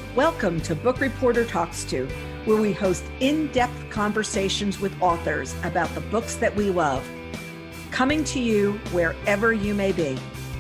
Welcome to Book Reporter Talks To, where we host in-depth conversations with authors about the books that we love. Coming to you wherever you may be.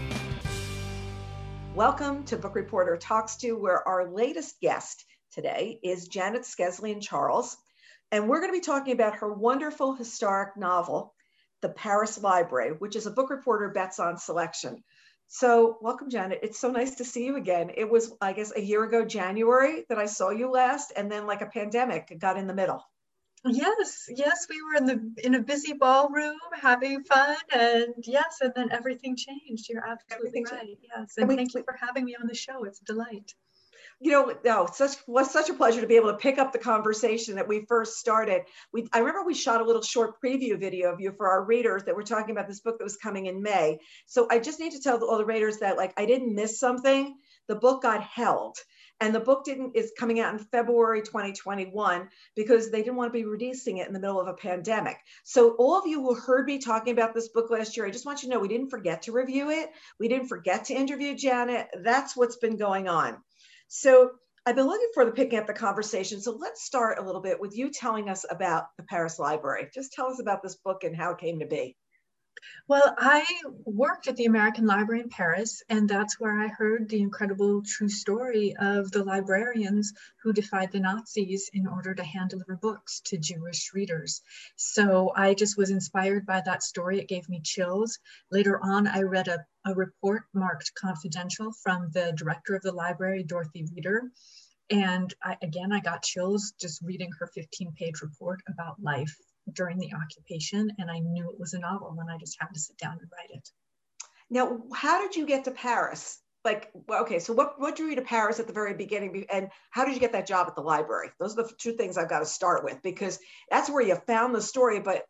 Welcome to Book Reporter Talks To, where our latest guest today is Janet Skeslien-Charles, and we're going to be talking about her wonderful historic novel, The Paris Library, which is a Book Reporter Bets On selection. So welcome, Janet. It's so nice to see you again. It was, I guess, a year ago, January, that I saw you last, and then like a pandemic got in the middle. Yes, we were in a busy ballroom having fun, and then everything changed. You're absolutely right. Yes, and thank you for having me on the show. It's a delight. You know, was such a pleasure to be able to pick up the conversation that we first started. I remember we shot a little short preview video of you for our readers that were talking about this book that was coming in May. So I just need to tell all the readers that, like, I didn't miss something. The book got held, and the book is coming out in February 2021 because they didn't want to be releasing it in the middle of a pandemic. So all of you who heard me talking about this book last year, I just want you to know we didn't forget to review it. We didn't forget to interview Janet. That's what's been going on. So I've been looking forward to picking up the conversation. So let's start a little bit with you telling us about the Paris Library. Just tell us about this book and how it came to be. Well, I worked at the American Library in Paris, and that's where I heard the incredible true story of the librarians who defied the Nazis in order to hand-deliver books to Jewish readers. So I just was inspired by that story. It gave me chills. Later on, I read a report marked confidential from the director of the library, Dorothy Reeder. And I got chills just reading her 15-page report about life during the occupation, and I knew it was a novel, and I just had to sit down and write it. Now, how did you get to Paris? So what drew you to Paris at the very beginning, and how did you get that job at the library? Those are the two things I've got to start with, because that's where you found the story. But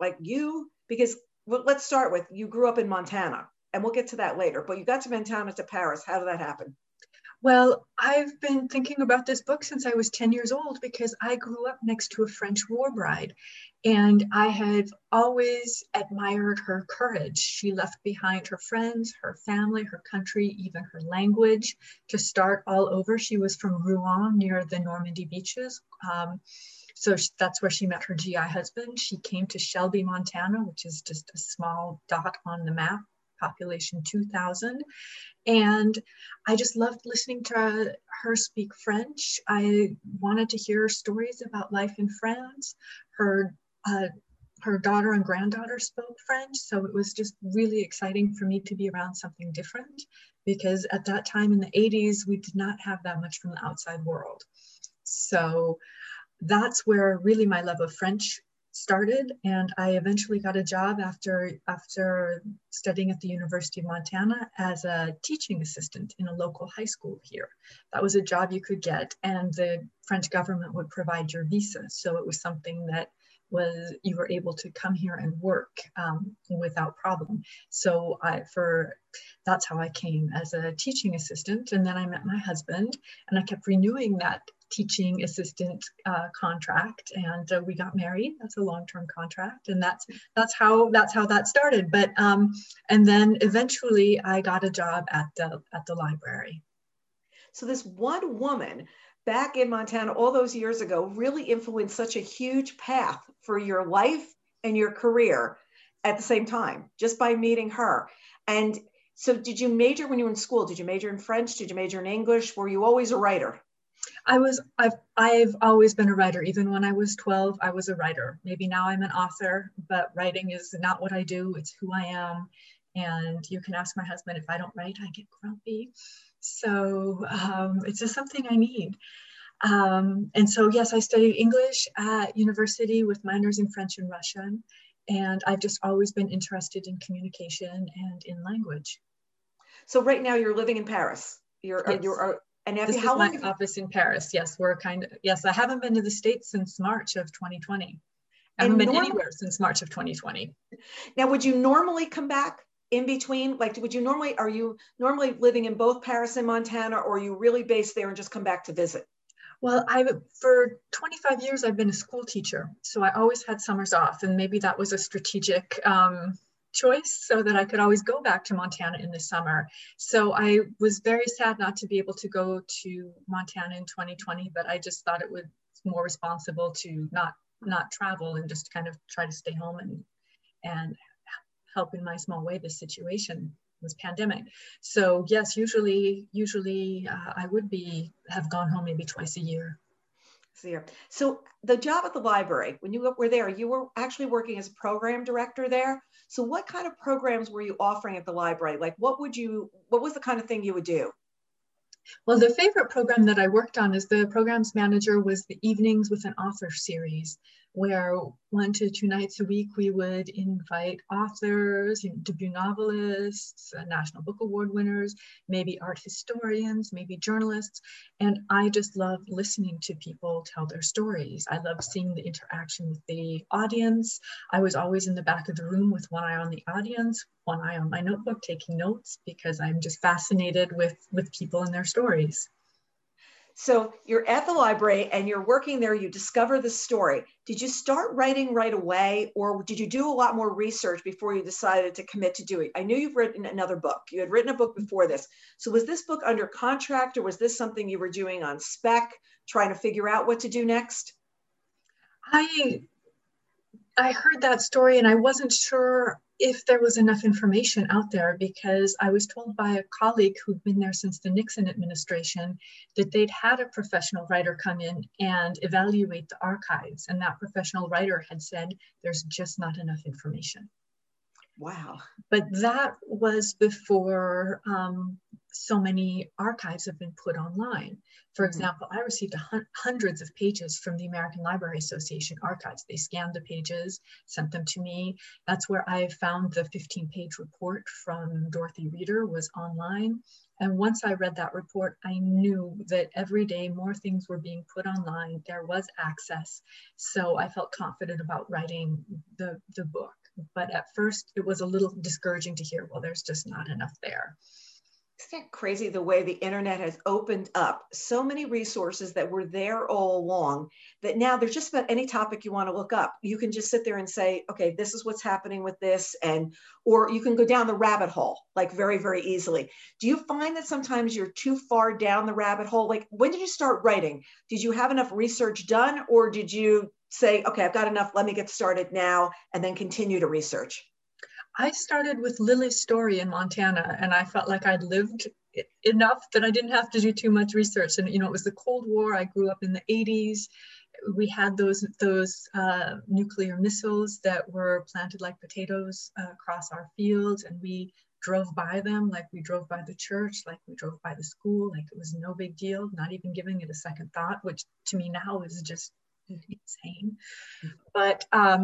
let's start with, you grew up in Montana, and we'll get to that later, but you got to Montana to Paris. How did that happen? Well, I've been thinking about this book since I was 10 years old because I grew up next to a French war bride, and I had always admired her courage. She left behind her friends, her family, her country, even her language to start all over. She was from Rouen near the Normandy beaches. So that's where she met her GI husband. She came to Shelby, Montana, which is just a small dot on the map, population 2,000. And I just loved listening to her speak French. I wanted to hear stories about life in France. Her daughter and granddaughter spoke French, so it was just really exciting for me to be around something different, because at that time in the 80s, we did not have that much from the outside world. So that's where really my love of French started, and I eventually got a job after studying at the University of Montana as a teaching assistant in a local high school here. That was a job you could get, and the French government would provide your visa, so it was something that you were able to come here and work without problem. So that's how I came as a teaching assistant, and then I met my husband, and I kept renewing that teaching assistant contract, and we got married. That's a long-term contract, and that's how that started. But and then eventually I got a job at the library. So this one woman back in Montana all those years ago really influenced such a huge path for your life and your career at the same time, just by meeting her. And so did you major when you were in school? Did you major in French? Did you major in English? Were you always a writer? I've always been a writer. Even when I was 12, I was a writer. Maybe now I'm an author, but writing is not what I do. It's who I am. And you can ask my husband, if I don't write, I get grumpy. So it's just something I need. And so, yes, I studied English at university with minors in French and Russian. And I've just always been interested in communication and in language. So right now you're living in Paris. And this is my office in Paris. Yes, I haven't been to the States since March of 2020. I haven't been anywhere since March of 2020. Now, would you normally come back in between? Are you normally living in both Paris and Montana, or are you really based there and just come back to visit? Well, for 25 years, I've been a school teacher. So I always had summers off, and maybe that was a strategic choice so that I could always go back to Montana in the summer. So I was very sad not to be able to go to Montana in 2020, but I just thought it was more responsible to not travel and just kind of try to stay home and help in my small way this situation, this pandemic. So yes, usually I would have gone home maybe twice a year. So the job at the library, when you were there, you were actually working as a program director there. So what kind of programs were you offering at the library? Like what was the kind of thing you would do? Well, the favorite program that I worked on as the programs manager was the Evenings with an Author series, where 1 to 2 nights a week we would invite authors, debut novelists, National Book Award winners, maybe art historians, maybe journalists. And I just loved listening to people tell their stories. I loved seeing the interaction with the audience. I was always in the back of the room with one eye on the audience, one eye on my notebook, taking notes, because I'm just fascinated with people and their stories. So you're at the library and you're working there, you discover the story. Did you start writing right away, or did you do a lot more research before you decided to commit to doing it? I knew you've written another book. You had written a book before this. So was this book under contract, or was this something you were doing on spec, trying to figure out what to do next? I heard that story and I wasn't sure if there was enough information out there, because I was told by a colleague who'd been there since the Nixon administration that they'd had a professional writer come in and evaluate the archives. And that professional writer had said, there's just not enough information. Wow. But that was before so many archives have been put online. For example, I received hundreds of pages from the American Library Association archives. They scanned the pages, sent them to me. That's where I found the 15-page report from Dorothy Reeder was online. And once I read that report, I knew that every day more things were being put online. There was access. So I felt confident about writing the book. But at first it was a little discouraging to hear, well, there's just not enough there. Isn't that crazy the way the internet has opened up so many resources that were there all along, that now there's just about any topic you want to look up. You can just sit there and say, okay, this is what's happening with this. Or you can go down the rabbit hole, like very, very easily. Do you find that sometimes you're too far down the rabbit hole? Like, when did you start writing? Did you have enough research done, or did you say, okay, I've got enough, let me get started now, and then continue to research? I started with Lily's story in Montana, and I felt like I'd lived enough that I didn't have to do too much research. And, it was the Cold War. I grew up in the 80s. We had those nuclear missiles that were planted like potatoes across our fields, and we drove by them like we drove by the church, like we drove by the school, like it was no big deal, not even giving it a second thought, which to me now is just insane. But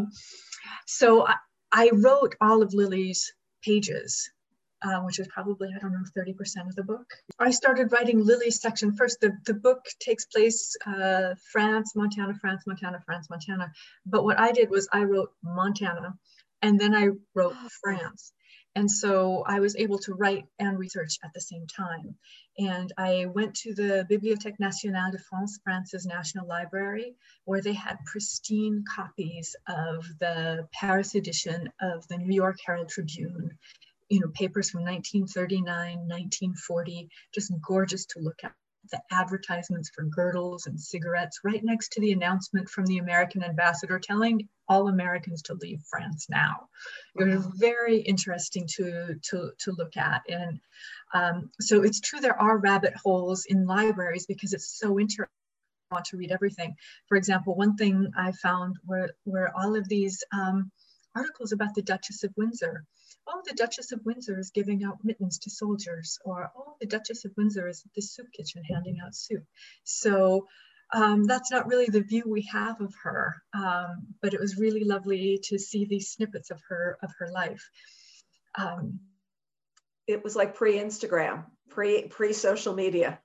so I wrote all of Lily's pages, which is probably, 30% of the book. I started writing Lily's section first. The book takes place France, Montana, France, Montana, France, Montana. But what I did was I wrote Montana, and then I wrote France. And so I was able to write and research at the same time. And I went to the Bibliothèque Nationale de France, France's National Library, where they had pristine copies of the Paris edition of the New York Herald Tribune, papers from 1939, 1940, just gorgeous to look at. The advertisements for girdles and cigarettes right next to the announcement from the American ambassador telling all Americans to leave France now. It was very interesting to look at. And so it's true, there are rabbit holes in libraries because it's so interesting. I want to read everything. For example, one thing I found were all of these articles about the Duchess of Windsor. Oh, the Duchess of Windsor is giving out mittens to soldiers, or oh, the Duchess of Windsor is at the soup kitchen handing out soup. So that's not really the view we have of her, but it was really lovely to see these snippets of her life. It was like pre-Instagram, pre-social media.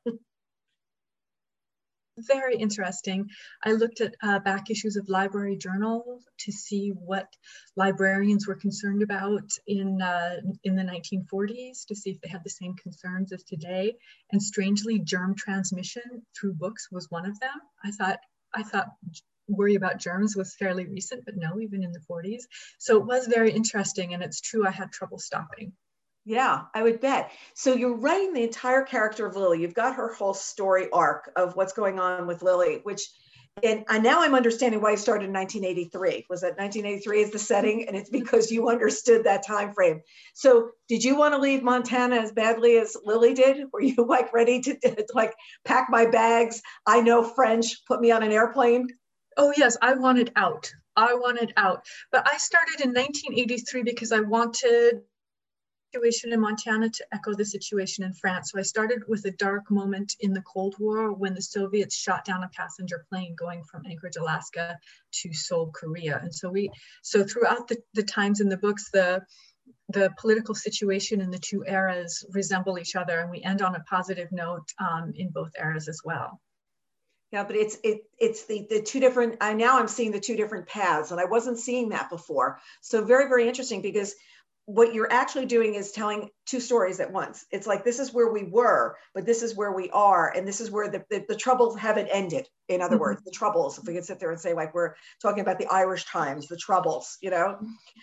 Very interesting. I looked at back issues of Library Journal to see what librarians were concerned about in the 1940s, to see if they had the same concerns as today. And strangely, germ transmission through books was one of them. I thought worry about germs was fairly recent, but no, even in the 40s. So it was very interesting, and it's true I had trouble stopping. Yeah, I would bet. So you're writing the entire character of Lily. You've got her whole story arc of what's going on with Lily, which, and now I'm understanding why you started in 1983. Was that 1983 is the setting, and it's because you understood that time frame. So did you want to leave Montana as badly as Lily did? Were you like ready to like pack my bags? I know French. Put me on an airplane. Oh yes, I wanted out. I wanted out. But I started in 1983 because I wanted situation in Montana to echo the situation in France. So I started with a dark moment in the Cold War when the Soviets shot down a passenger plane going from Anchorage, Alaska to Seoul, Korea. And so throughout the times in the books, the political situation in the two eras resemble each other, and we end on a positive note in both eras as well. Yeah, but it's the two different, now I'm seeing the two different paths, and I wasn't seeing that before. So very, very interesting, because what you're actually doing is telling two stories at once. It's like, this is where we were, but this is where we are. And this is where the troubles haven't ended. In other words, the troubles, if we could sit there and say, like, we're talking about the Irish times, the troubles, you know?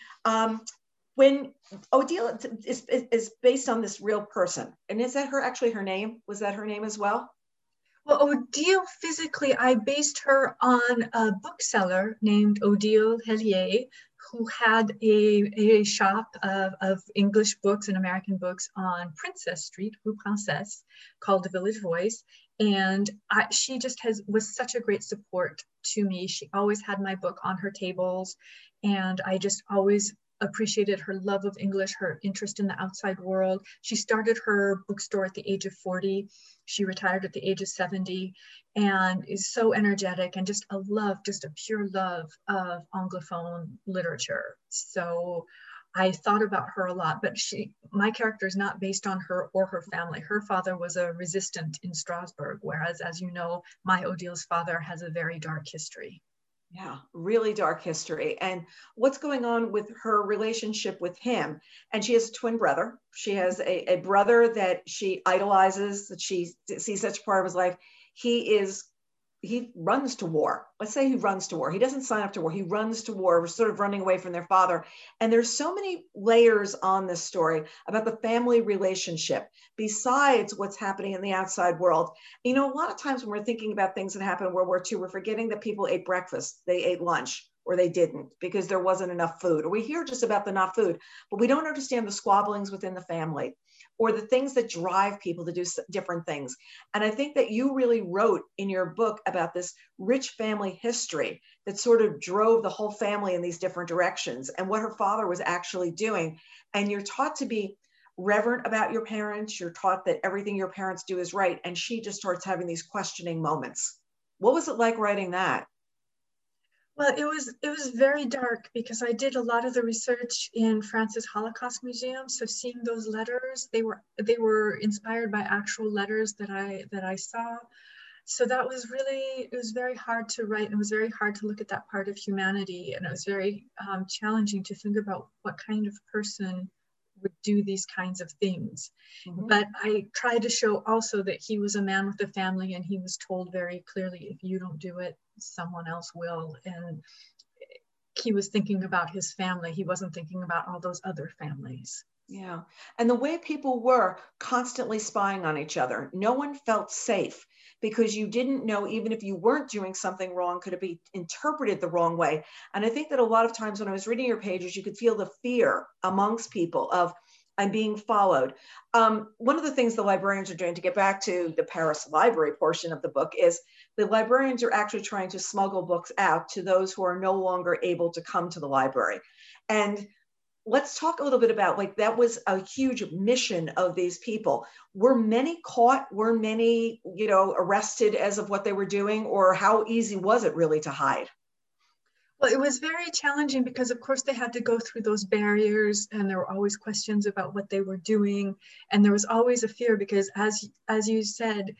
When Odile is based on this real person, and is that actually her name? Was that her name as well? Well, Odile, physically, I based her on a bookseller named Odile Hellier, who had a shop of English books and American books on Princess Street, Rue Princesse, called The Village Voice. And she just was such a great support to me. She always had my book on her tables, and I just always appreciated her love of English, her interest in the outside world. She started her bookstore at the age of 40. She retired at the age of 70, and is so energetic and just a pure love of Anglophone literature. So I thought about her a lot, but my character is not based on her or her family. Her father was a resistant in Strasbourg, whereas, as you know, my Odile's father has a very dark history. Yeah, really dark history. And what's going on with her relationship with him? And she has a twin brother. She has a brother that she idolizes, that she sees such part of his life. He runs to war. Let's say he runs to war. He doesn't sign up to war. He runs to war. We're sort of running away from their father. And there's so many layers on this story about the family relationship besides what's happening in the outside world. You know, a lot of times when we're thinking about things that happened in World War II, we're forgetting that people ate breakfast, they ate lunch, or they didn't because there wasn't enough food. Or we hear just about the not food, but we don't understand the squabblings within the family, or the things that drive people to do different things. And I think that you really wrote in your book about this rich family history that sort of drove the whole family in these different directions, and what her father was actually doing. And you're taught to be reverent about your parents. You're taught that everything your parents do is right. And she just starts having these questioning moments. What was it like writing that? Well, it was very dark because I did a lot of the research in France's Holocaust Museum. So seeing those letters, they were inspired by actual letters that I saw. So it was very hard to write, and it was very hard to look at that part of humanity, and it was very challenging to think about what kind of person would do these kinds of things. Mm-hmm. But I tried to show also that he was a man with a family, and he was told very clearly, if you don't do it, someone else will. And he was thinking about his family. He wasn't thinking about all those other families. Yeah. And the way people were constantly spying on each other, no one felt safe, because you didn't know, even if you weren't doing something wrong, could it be interpreted the wrong way? And I think that a lot of times when I was reading your pages, you could feel the fear amongst people of, I'm being followed. One of the things the librarians are doing, to get back to the Paris library portion of the book, is the librarians are actually trying to smuggle books out to those who are no longer able to come to the library. And let's talk a little bit about, like, that was a huge mission of these people. Were many caught? Were many, arrested as of what they were doing? Or how easy was it really to hide? Well, it was very challenging because, of course, they had to go through those barriers, and there were always questions about what they were doing. And there was always a fear because, as you said,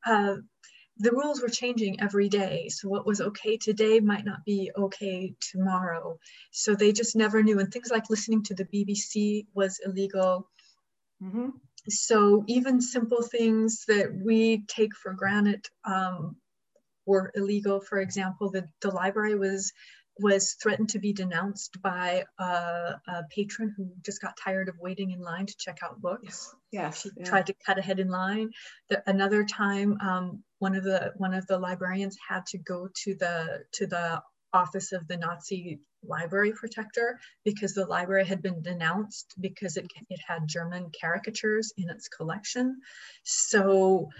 the rules were changing every day. So what was okay today might not be okay tomorrow. So they just never knew. And things like listening to the BBC was illegal. Mm-hmm. So even simple things that we take for granted were illegal. For example, the library was threatened to be denounced by a patron who just got tired of waiting in line to check out books. Yes. She tried to cut ahead in line. Another time, one of the librarians had to go to the office of the Nazi library protector because the library had been denounced because it had German caricatures in its collection. So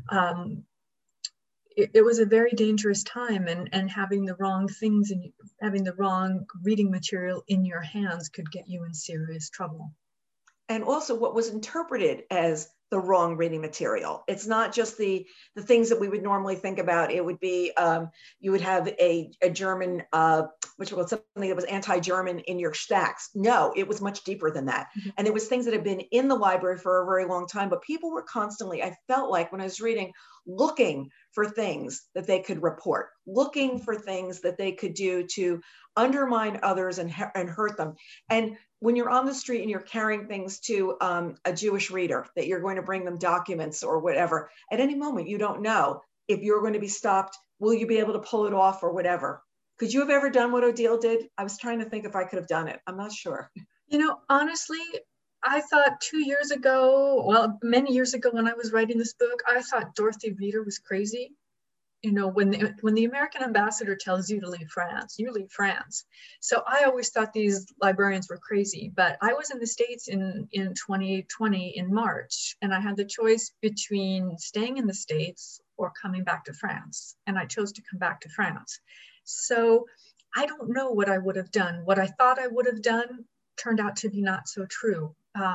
it was a very dangerous time, and having the wrong things and having the wrong reading material in your hands could get you in serious trouble. And also what was interpreted as the wrong reading material. It's not just the things that we would normally think about. It would be, you would have a German, which was something that was anti-German in your stacks. No, it was much deeper than that. Mm-hmm. And it was things that had been in the library for a very long time, but people were constantly, I felt like when I was reading, looking for things that they could report, looking for things that they could do to undermine others and hurt them. And when you're on the street and you're carrying things to a Jewish reader, that you're going to bring them documents or whatever, at any moment, you don't know if you're going to be stopped, will you be able to pull it off or whatever. Could you have ever done what Odile did? I was trying to think if I could have done it. I'm not sure. You know, honestly, I thought 2 years ago, well, many years ago when I was writing this book, I thought Dorothy Reeder was crazy. You know, when the American ambassador tells you to leave France, you leave France. So I always thought these librarians were crazy, but I was in the States in 2020 in March, and I had the choice between staying in the States or coming back to France. And I chose to come back to France. So I don't know what I would have done. What I thought I would have done turned out to be not so true.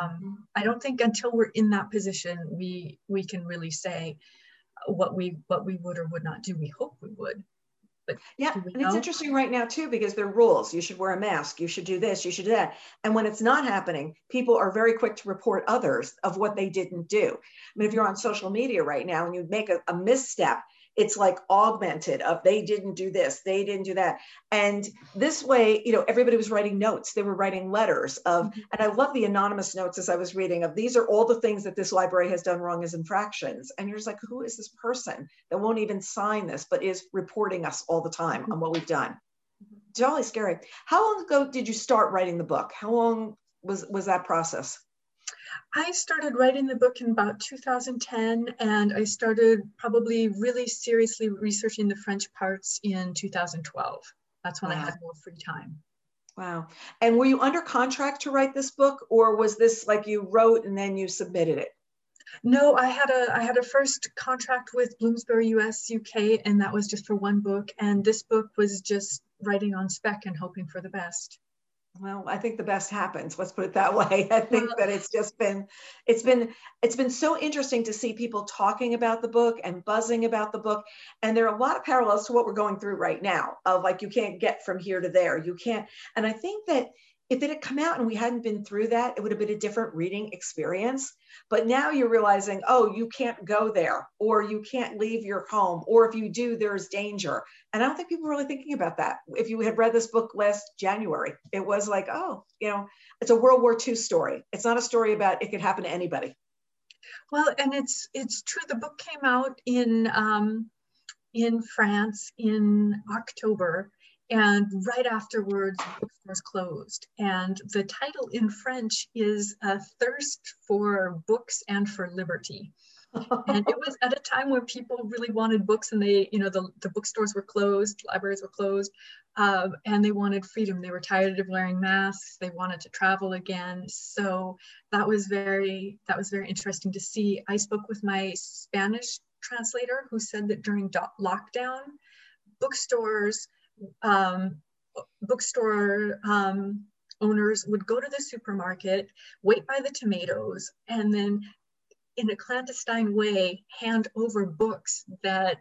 I don't think until we're in that position, we can really say what we would or would not do. We hope we would. But yeah, and it's interesting right now too, because there are rules. You should wear a mask, you should do this, you should do that. And when it's not happening, people are very quick to report others of what they didn't do. I mean, if you're on social media right now and you make a misstep, it's like augmented of they didn't do this, they didn't do that. And this way, you know, everybody was writing notes, they were writing letters of, and I love the anonymous notes as I was reading of, these are all the things that this library has done wrong as infractions. And you're just like, who is this person that won't even sign this, but is reporting us all the time on what we've done? Jolly scary. How long ago did you start writing the book? How long was that process? I started writing the book in about 2010, and I started probably really seriously researching the French parts in 2012. That's when I had more free time. Wow. And were you under contract to write this book, or was this like you wrote and then you submitted it? No, I had a first contract with Bloomsbury US UK, and that was just for one book. And this book was just writing on spec and hoping for the best. Well, I think the best happens. Let's put it that way. I think that it's been so interesting to see people talking about the book and buzzing about the book. And there are a lot of parallels to what we're going through right now of like, you can't get from here to there. You can't. And I think that if it had come out and we hadn't been through that, it would have been a different reading experience. But now you're realizing, oh, you can't go there, or you can't leave your home, or if you do, there's danger. And I don't think people were really thinking about that. If you had read this book last January, it was like, oh, you know, it's a World War II story. It's not a story about it could happen to anybody. Well, and it's true. The book came out in France in October. And right afterwards, bookstores closed. And the title in French is A Thirst for Books and for Liberty. And it was at a time when people really wanted books, and they, you know, the bookstores were closed, libraries were closed, and they wanted freedom. They were tired of wearing masks. They wanted to travel again. So that was very interesting to see. I spoke with my Spanish translator, who said that during lockdown, bookstore owners would go to the supermarket, wait by the tomatoes, and then in a clandestine way hand over books that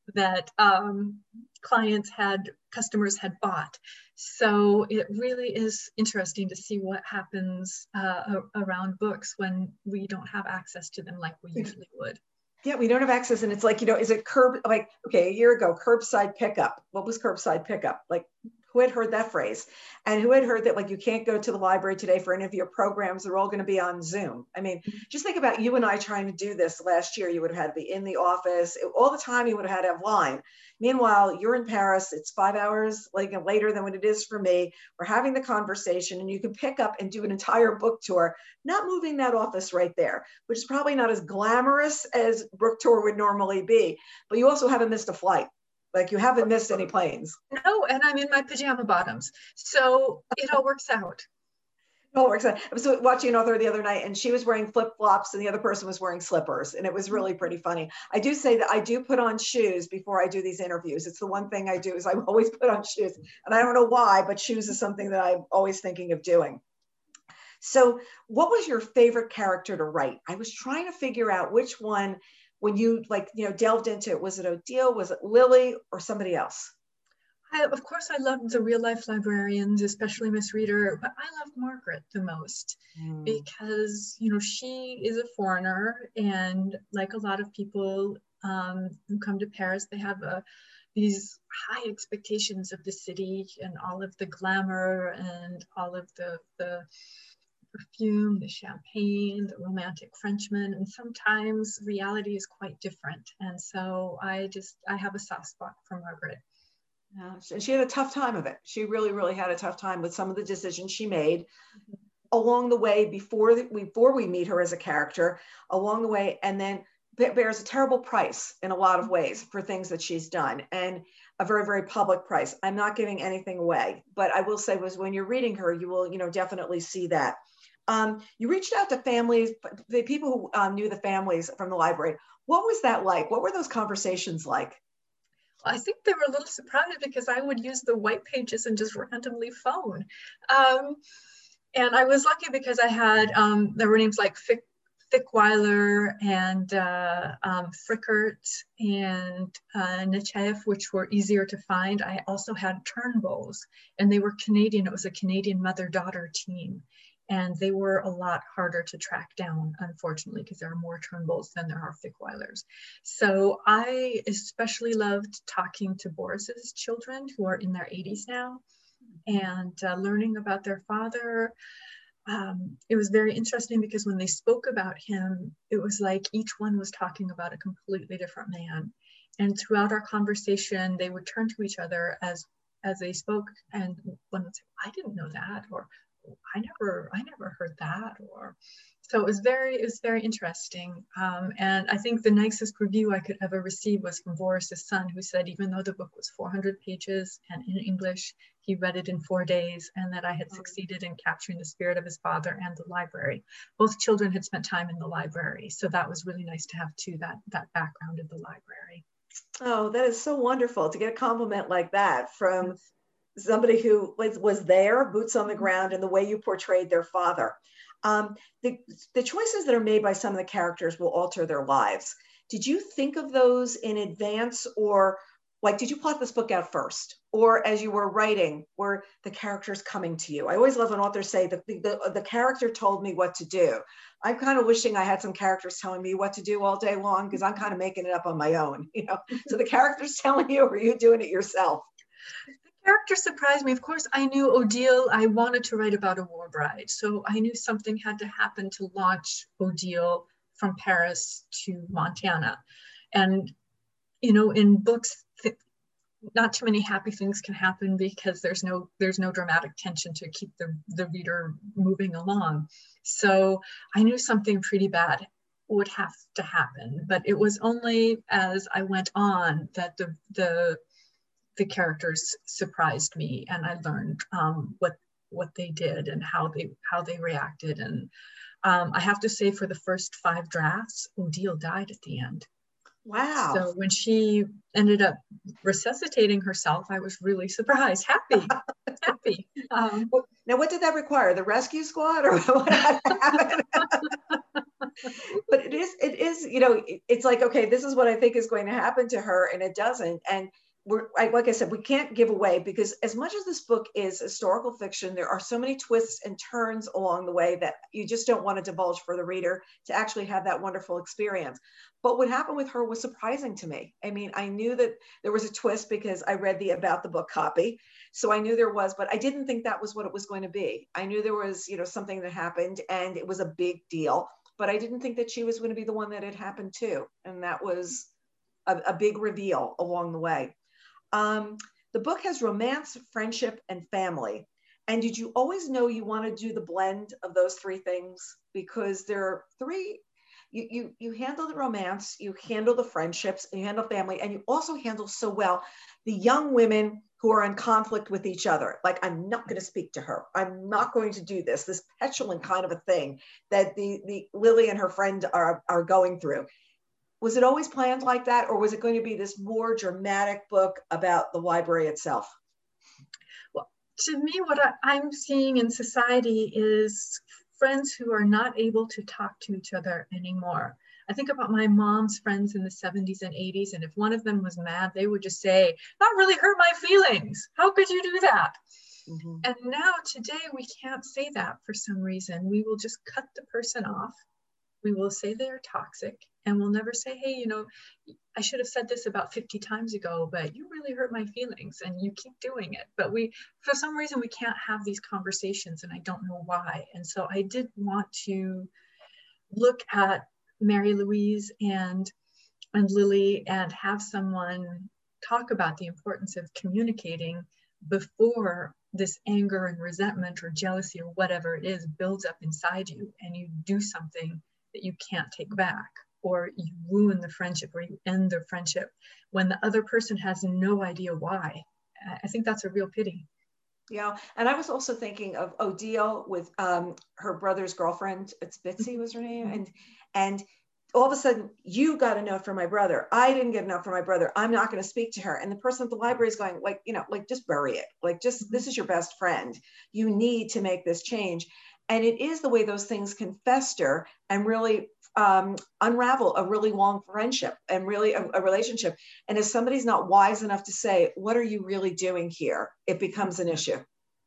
customers had bought. So it really is interesting to see what happens around books when we don't have access to them like we usually would. Yeah, we don't have access. And it's like, you know, is it a year ago, curbside pickup? What was curbside pickup? Like, Who had heard that phrase? And who had heard that, like, you can't go to the library today for any of your programs, they're all going to be on Zoom. I mean, just think about you and I trying to do this last year. You would have had to be in the office all the time. You would have had to have line. Meanwhile, you're in Paris, it's 5 hours like later than what it is for me. We're having the conversation, and you can pick up and do an entire book tour, not moving that office right there, which is probably not as glamorous as book tour would normally be, but you also haven't missed a flight. Like, you haven't missed any planes. No, and I'm in my pajama bottoms. So it all works out. It all works out. I was watching an author the other night, and she was wearing flip-flops and the other person was wearing slippers. And it was really pretty funny. I do say that I do put on shoes before I do these interviews. It's the one thing I do, is I always put on shoes. And I don't know why, but shoes is something that I'm always thinking of doing. So what was your favorite character to write? I was trying to figure out which one, when you delved into it, was it Odile, was it Lily, or somebody else? Of course, I loved the real life librarians, especially Miss Reader, but I loved Margaret the most because, she is a foreigner, and like a lot of people who come to Paris, they have these high expectations of the city and all of the glamour and all of the perfume, the champagne, the romantic Frenchman, and sometimes reality is quite different. And so I have a soft spot for Margaret. Yeah, she had a tough time of it. She really, really had a tough time with some of the decisions she made along the way before we meet her as a character, along the way, and then bears a terrible price in a lot of ways for things that she's done, and a very, very public price. I'm not giving anything away, but I will say was when you're reading her, you will, definitely see that. You reached out to families, the people who knew the families from the library. What was that like? What were those conversations like? I think they were a little surprised because I would use the white pages and just randomly phone. And I was lucky because I had, there were names like Fickweiler and Frickert and Nechayev, which were easier to find. I also had Turnbulls, and they were Canadian. It was a Canadian mother-daughter team. And they were a lot harder to track down, unfortunately, because there are more Turnbulls than there are Fickweilers. So I especially loved talking to Boris's children, who are in their 80s now, and learning about their father. It was very interesting because when they spoke about him, it was like each one was talking about a completely different man. And throughout our conversation, they would turn to each other as they spoke, and one would say, "I didn't know that," or I never heard that. Or so it was very interesting. And I think the nicest review I could ever receive was from Boris's son, who said even though the book was 400 pages and in English, he read it in 4 days, and that I had succeeded in capturing the spirit of his father and the library. Both children had spent time in the library, so that was really nice to have too, that background in the library. Oh, that is so wonderful to get a compliment like that from somebody who was there, boots on the ground, and the way you portrayed their father. The choices that are made by some of the characters will alter their lives. Did you think of those in advance, or like, did you plot this book out first? Or as you were writing, were the characters coming to you? I always love when authors say that the character told me what to do. I'm kind of wishing I had some characters telling me what to do all day long, because I'm kind of making it up on my own, So the character's telling you, or are you doing it yourself? Character surprised me. Of course, I knew Odile. I wanted to write about a war bride. So I knew something had to happen to launch Odile from Paris to Montana. And, in books, not too many happy things can happen because there's no dramatic tension to keep the reader moving along. So I knew something pretty bad would have to happen. But it was only as I went on that the characters surprised me, and I learned what they did and how they reacted. And I have to say, for the first 5 drafts, Odile died at the end. Wow. So when she ended up resuscitating herself, I was really surprised, happy. Now, what did that require? The rescue squad, or what happened? But it is, it's like, okay, this is what I think is going to happen to her, and it doesn't. And like I said, we can't give away, because as much as this book is historical fiction, there are so many twists and turns along the way that you just don't want to divulge for the reader to actually have that wonderful experience. But what happened with her was surprising to me. I mean, I knew that there was a twist because I read the about the book copy. So I knew there was, but I didn't think that was what it was going to be. I knew there was, something that happened and it was a big deal, but I didn't think that she was going to be the one that it happened to. And that was a big reveal along the way. The book has romance, friendship, and family. And did you always know you want to do the blend of those three things? Because there are three, you handle the romance, you handle the friendships, and you handle family, and you also handle so well the young women who are in conflict with each other. Like, I'm not going to speak to her. I'm not going to do this petulant kind of a thing that the Lily and her friend are going through. Was it always planned like that, or was it going to be this more dramatic book about the library itself? Well, to me, what I'm seeing in society is friends who are not able to talk to each other anymore. I think about my mom's friends in the 70s and 80s, and if one of them was mad, they would just say, "That really hurt my feelings. How could you do that?" Mm-hmm. And now today, we can't say that for some reason. We will just cut the person off. We will say they're toxic, and we'll never say, "Hey, I should have said this about 50 times ago, but you really hurt my feelings," and you keep doing it. But for some reason, we can't have these conversations, and I don't know why. And so I did want to look at Mary Louise and Lily and have someone talk about the importance of communicating before this anger and resentment or jealousy or whatever it is builds up inside you, and you do something that you can't take back, or you ruin the friendship, or you end the friendship when the other person has no idea why. I think that's a real pity. Yeah, and I was also thinking of Odile with her brother's girlfriend. It's Bitsy was her name, and all of a sudden, you got a note from my brother. I didn't get a note from my brother. I'm not going to speak to her. And the person at the library is going, like, just bury it. Like, just this is your best friend. You need to make this change. And it is the way those things can fester and really unravel a really long friendship and really a relationship. And if somebody's not wise enough to say, what are you really doing here? It becomes an issue,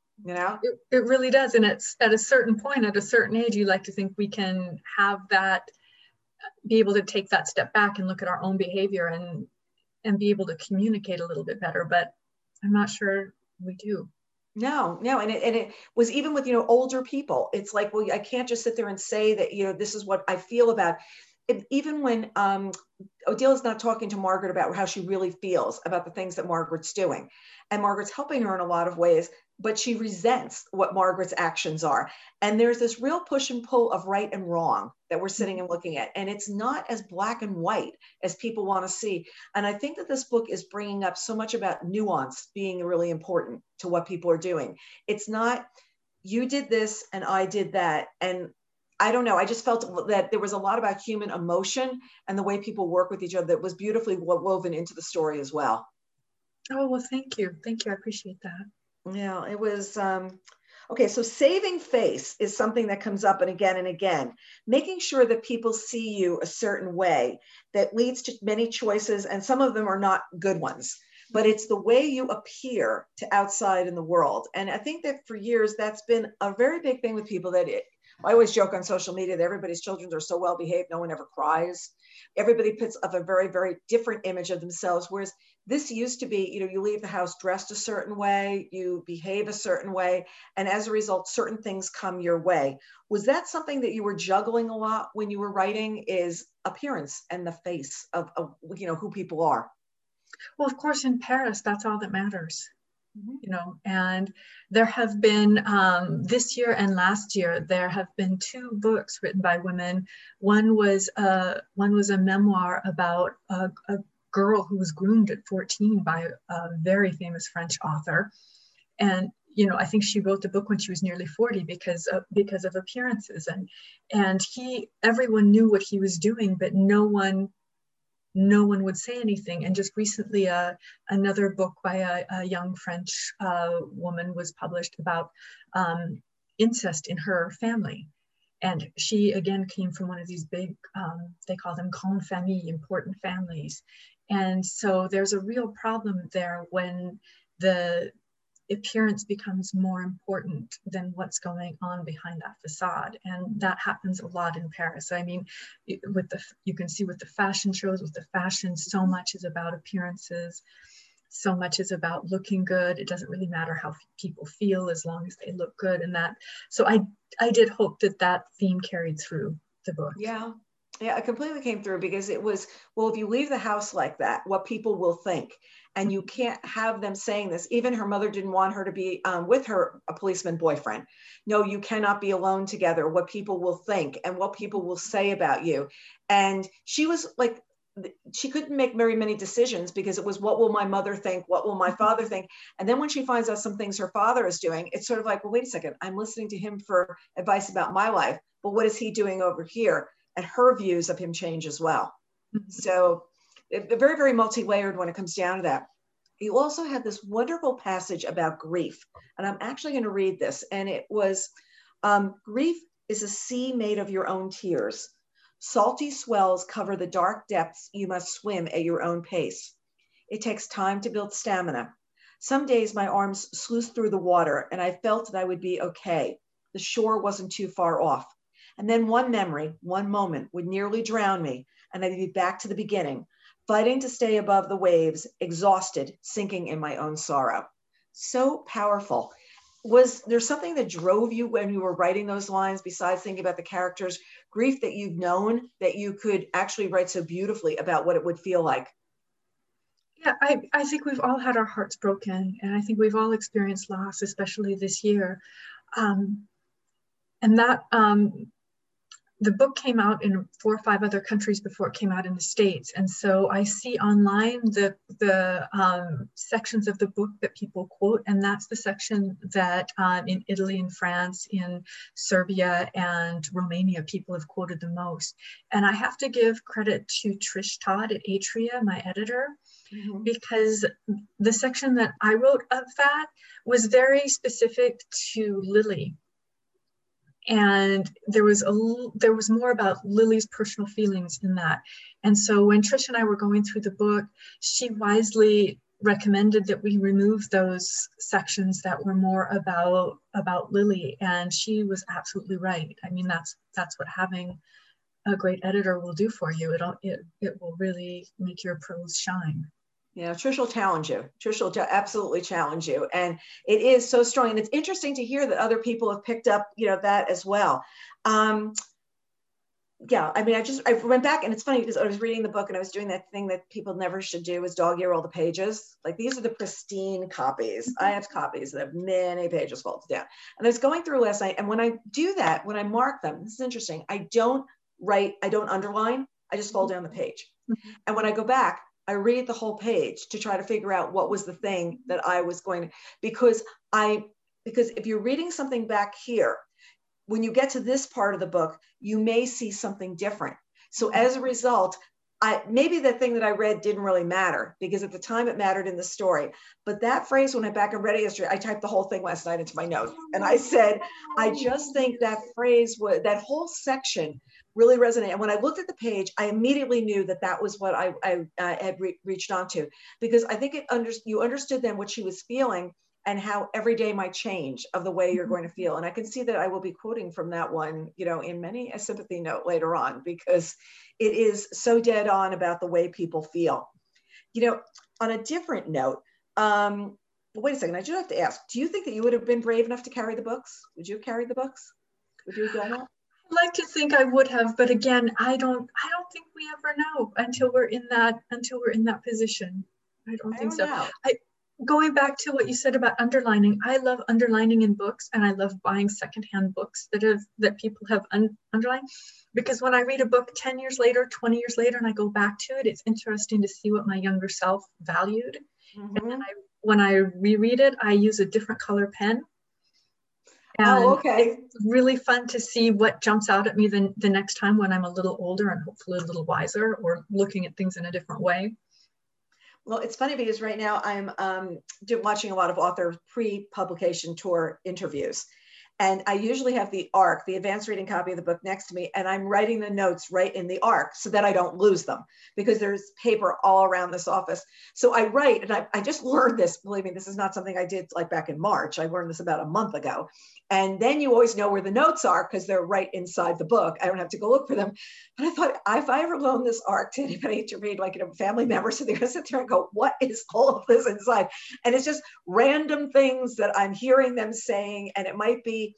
It really does. And it's at a certain point, at a certain age, you like to think we can have that, be able to take that step back and look at our own behavior and be able to communicate a little bit better. But I'm not sure we do. No. And it was even with, older people. It's like, well, I can't just sit there and say that, this is what I feel about it. Even when Odile is not talking to Margaret about how she really feels about the things that Margaret's doing. And Margaret's helping her in a lot of ways, but she resents what Margaret's actions are. And there's this real push and pull of right and wrong that we're sitting and looking at. And it's not as black and white as people want to see. And I think that this book is bringing up so much about nuance being really important to what people are doing. It's not, you did this and I did that. And I don't know. I just felt that there was a lot about human emotion and the way people work with each other that was beautifully woven into the story as well. Oh, well, thank you. Thank you. I appreciate that. Yeah, it was, okay. So saving face is something that comes up and again, making sure that people see you a certain way that leads to many choices. And some of them are not good ones, but it's the way you appear to outside in the world. And I think that for years, that's been a very big thing with people I always joke on social media that everybody's children are so well behaved, no one ever cries. Everybody puts up a very, very different image of themselves. Whereas this used to be, you leave the house dressed a certain way, you behave a certain way, and as a result, certain things come your way. Was that something that you were juggling a lot when you were writing, is appearance and the face of who people are? Well, of course, in Paris, that's all that matters. And there have been this year and last year, there have been 2 books written by women. One was a memoir about a girl who was groomed at 14 by a very famous French author. And, I think she wrote the book when she was nearly 40 because of appearances. And everyone knew what he was doing, but no one would say anything. And just recently, another book by a young French woman was published about incest in her family. And she, again, came from one of these big, they call them grande famille, important families. And so there's a real problem there when the appearance becomes more important than what's going on behind that facade. And that happens a lot in Paris. I mean, you can see with the fashion shows, with the fashion, so much is about appearances. So much is about looking good. It doesn't really matter how people feel as long as they look good. And that, so I did hope that that theme carried through the book. Yeah. Yeah, it completely came through because it was, well, if you leave the house like that, what people will think, and you can't have them saying this. Even her mother didn't want her to be with a policeman boyfriend. No, you cannot be alone together. What people will think and what people will say about you. And she was like, she couldn't make very many decisions because it was, what will my mother think? What will my father think? And then when she finds out some things her father is doing, it's sort of like, well, wait a second, I'm listening to him for advice about my life, but what is he doing over here? And her views of him change as well. Mm-hmm. So very, very multi-layered when it comes down to that. You also had this wonderful passage about grief. And I'm actually going to read this. And it was, grief is a sea made of your own tears. Salty swells cover the dark depths you must swim at your own pace. It takes time to build stamina. Some days my arms sluiced through the water and I felt that I would be okay. The shore wasn't too far off. And then one memory, one moment would nearly drown me, and I'd be back to the beginning, fighting to stay above the waves, exhausted, sinking in my own sorrow. So powerful. Was there something that drove you when you were writing those lines, besides thinking about the characters, grief that you've known, that you could actually write so beautifully about what it would feel like? Yeah, I think we've all had our hearts broken, and I think we've all experienced loss, especially this year. And that the book came out in 4 or 5 other countries before it came out in the States. And so I see online the sections of the book that people quote, and that's the section that in Italy and France, in Serbia and Romania, people have quoted the most. And I have to give credit to Trish Todd at Atria, my editor, mm-hmm. because the section that I wrote of that was very specific to Lily. And there was more about Lily's personal feelings in that. And so when Trish and I were going through the book, she wisely recommended that we remove those sections that were more about Lily. And she was absolutely right. I mean, that's what having a great editor will do for you. It will really make your prose shine. Yeah, Trish will challenge you. Trish will absolutely challenge you. And it is so strong. And it's interesting to hear that other people have picked up, that as well. Yeah, I mean, I went back, and it's funny because I was reading the book and I was doing that thing that people never should do, is dog ear all the pages. Like, these are the pristine copies. I have copies that have many pages folded down. And I was going through last night, and when I do that, when I mark them, this is interesting, I don't underline, I just fold down the page. Mm-hmm. And when I go back, I read the whole page to try to figure out what was the thing that I was going to, because if you're reading something back here, when you get to this part of the book, you may see something different. So as a result, maybe the thing that I read didn't really matter, because at the time it mattered in the story. But that phrase, when I back and read it yesterday, I typed the whole thing last night into my notes. And I said, I just think that phrase, that whole section really resonated. And when I looked at the page, I immediately knew that was what I had reached onto, because I think you understood then what she was feeling and how every day might change of the way you're going to feel. And I can see that I will be quoting from that one, in many a sympathy note later on, because it is so dead on about the way people feel. On a different note, wait a second, I do have to ask, do you think that you would have been brave enough to carry the books? Would you have carried the books? Would you have done that? I'd like to think I would have, but again, I don't think we ever know until we're in that position. I don't think so. Going back to what you said about underlining, I love underlining in books, and I love buying secondhand books that people have underlined, because when I read a book 10 years later, 20 years later, and I go back to it, it's interesting to see what my younger self valued. Mm-hmm. And then when I reread it, I use a different color pen. And okay. It's really fun to see what jumps out at me the next time when I'm a little older and hopefully a little wiser, or looking at things in a different way. Well, it's funny because right now I'm watching a lot of author pre-publication tour interviews. And I usually have the ARC, the advanced reading copy of the book, next to me, and I'm writing the notes right in the ARC so that I don't lose them, because there's paper all around this office. So I write, and I just learned this, believe me, this is not something I did like back in March. I learned this about a month ago. And then you always know where the notes are because they're right inside the book. I don't have to go look for them. But I thought, if I ever loan this ARC to anybody to read, like a family member, so they're gonna sit there and go, what is all of this inside? And it's just random things that I'm hearing them saying, and it might be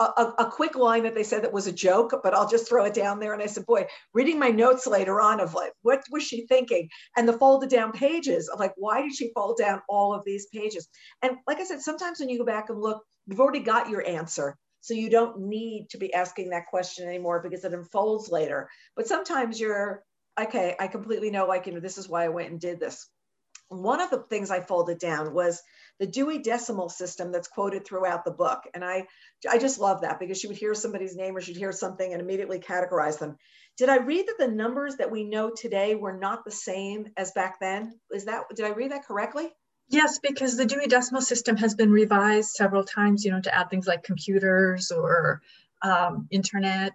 a quick line that they said that was a joke, but I'll just throw it down there. And I said, boy, reading my notes later on of like, what was she thinking? And the folded down pages of like, why did she fold down all of these pages? And like I said, sometimes when you go back and look, you've already got your answer. So you don't need to be asking that question anymore because it unfolds later. But sometimes you're, okay, I completely know, like, this is why I went and did this. One of the things I folded down was the Dewey Decimal System that's quoted throughout the book. And I just love that, because she would hear somebody's name or she'd hear something and immediately categorize them. Did I read that the numbers that we know today were not the same as back then? Did I read that correctly? Yes, because the Dewey Decimal System has been revised several times, to add things like computers or internet.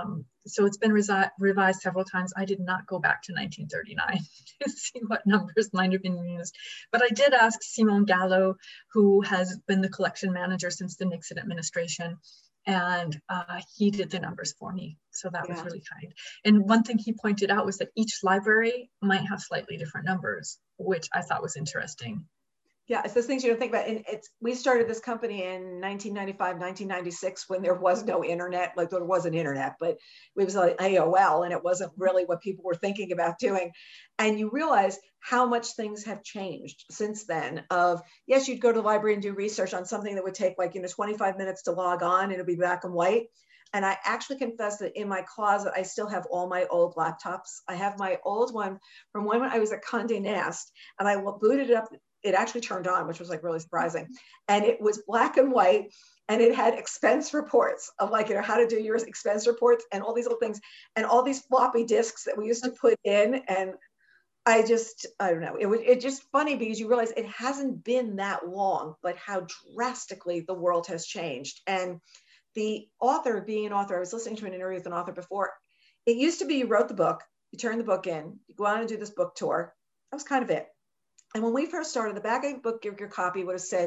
So it's been revised several times. I did not go back to 1939 to see what numbers might have been used. But I did ask Simon Gallo, who has been the collection manager since the Nixon administration, and he did the numbers for me. So that was really kind. And one thing he pointed out was that each library might have slightly different numbers, which I thought was interesting. Yeah, it's those things you don't think about. And we started this company in 1995, 1996, when there was no internet. Like, there was an internet, but it was like AOL, and it wasn't really what people were thinking about doing. And you realize how much things have changed since then. Yes, you'd go to the library and do research on something that would take 25 minutes to log on, and it'll be black and white. And I actually confess that in my closet, I still have all my old laptops. I have my old one from when I was at Condé Nast, and I booted it up. It actually turned on, which was like really surprising. And it was black and white, and it had expense reports of how to do your expense reports and all these little things, and all these floppy disks that we used to put in. And I don't know. It's just funny, because you realize it hasn't been that long, but how drastically the world has changed. And the author, being an author, I was listening to an interview with an author before. It used to be you wrote the book, you turn the book in, you go out and do this book tour. That was kind of it. And when we first started, the back of the book, your copy would have said,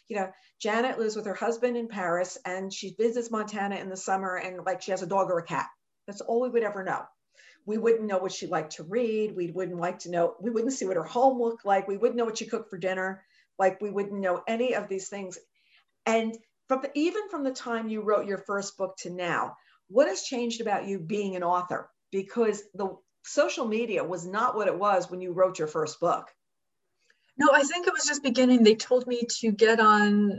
Janet lives with her husband in Paris, and she visits Montana in the summer, and she has a dog or a cat. That's all we would ever know. We wouldn't know what she liked to read. We wouldn't see what her home looked like. We wouldn't know what she cooked for dinner. We wouldn't know any of these things. And even from the time you wrote your first book to now, what has changed about you being an author? Because the social media was not what it was when you wrote your first book. No, I think it was just beginning. They told me to get on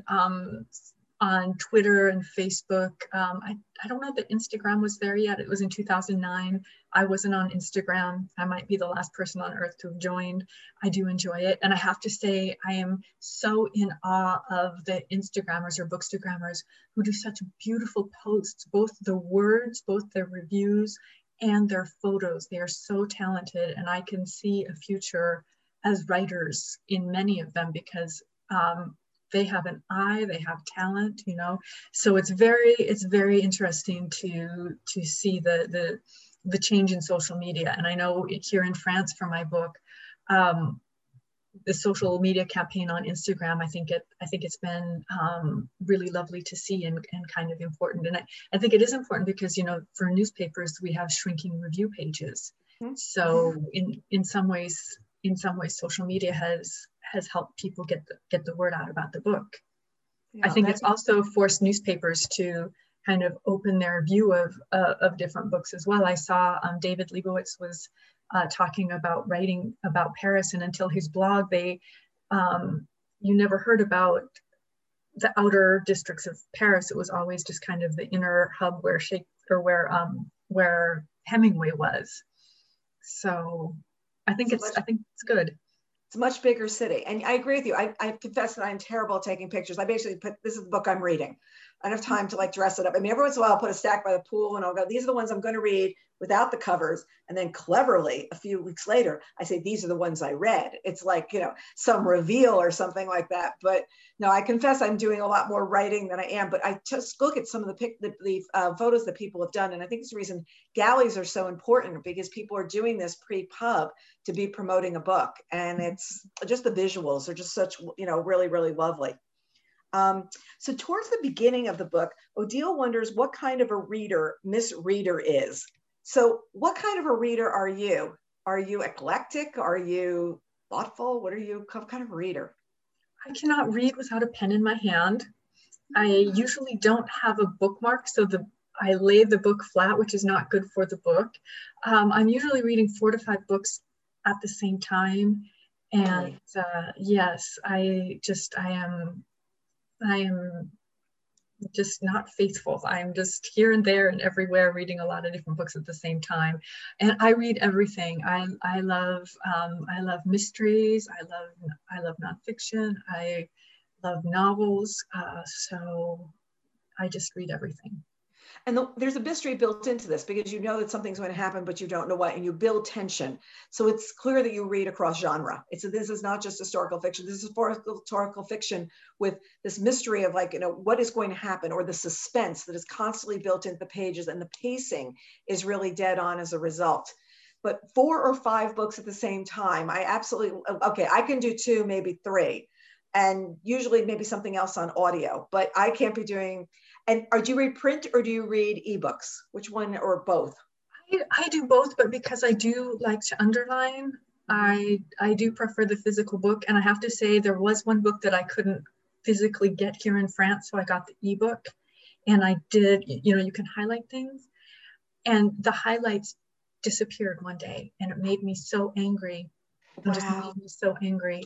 Twitter and Facebook. I don't know that Instagram was there yet. It was in 2009. I wasn't on Instagram. I might be the last person on earth to have joined. I do enjoy it. And I have to say, I am so in awe of the Instagrammers or Bookstagrammers who do such beautiful posts, both the words, both their reviews and their photos. They are so talented, and I can see a future as writers in many of them, because they have an eye, they have talent, So it's very interesting to see the change in social media. And I know here in France for my book, the social media campaign on Instagram, I think it's been really lovely to see and kind of important. And I think it is important because, for newspapers, we have shrinking review pages. Mm-hmm. So in some ways, social media has helped people get the word out about the book. Yeah, I think it's also forced newspapers to kind of open their view of different books as well. I saw David Leibowitz was talking about writing about Paris, and until his blog, you never heard about the outer districts of Paris. It was always just kind of the inner hub where Hemingway was. So I think it's good. It's a much bigger city. And I agree with you. I confess that I'm terrible at taking pictures. I basically this is the book I'm reading. I don't have time to dress it up. I mean, every once in a while I'll put a stack by the pool and I'll go, these are the ones I'm going to read. without the covers. And then cleverly, a few weeks later, I say, these are the ones I read. It's like, some reveal or something like that. But no, I confess I'm doing a lot more writing than I am, but I just look at some of the photos that people have done. And I think it's the reason galleys are so important, because people are doing this pre-pub to be promoting a book. And it's just the visuals are just such, really, really lovely. So towards the beginning of the book, Odile wonders what kind of a reader Miss Reader is. So what kind of a reader are you? Are you eclectic? Are you thoughtful? What kind of a reader? I cannot read without a pen in my hand. I usually don't have a bookmark, so I lay the book flat, which is not good for the book. I'm usually reading 4 to 5 books at the same time. And yes, I am just not faithful. I'm just here and there and everywhere reading a lot of different books at the same time. And I read everything. I love mysteries. I love nonfiction. I love novels. So I just read everything. And there's a mystery built into this, because you know that something's going to happen, but you don't know what, and you build tension. So it's clear that you read across genre. This is not just historical fiction. This is historical fiction with this mystery of what is going to happen, or the suspense that is constantly built into the pages, and the pacing is really dead on as a result. But 4 or 5 books at the same time, I can do 2, maybe 3. And usually maybe something else on audio, but I can't be doing. And do you read print or do you read ebooks? Which one, or both? I do both, but because I do like to underline, I do prefer the physical book. And I have to say, there was one book that I couldn't physically get here in France, so I got the ebook, and I did, you can highlight things, and the highlights disappeared one day, and it made me so angry. Wow. It just made me so angry.